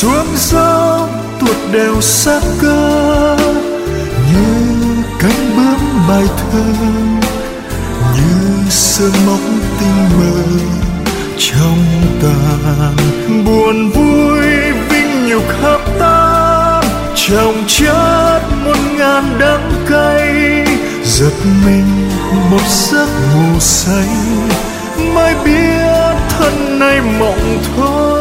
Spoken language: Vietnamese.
xuống dốc tuột đèo sát cơ, như cánh bướm bài thơ, như sương móc tinh mơ trong tàn. Buồn vui vinh nhục khắp tan, chồng chất 1000 đắng cay. Giật mình một giấc ngủ say, mới biết thân này mộng thôi.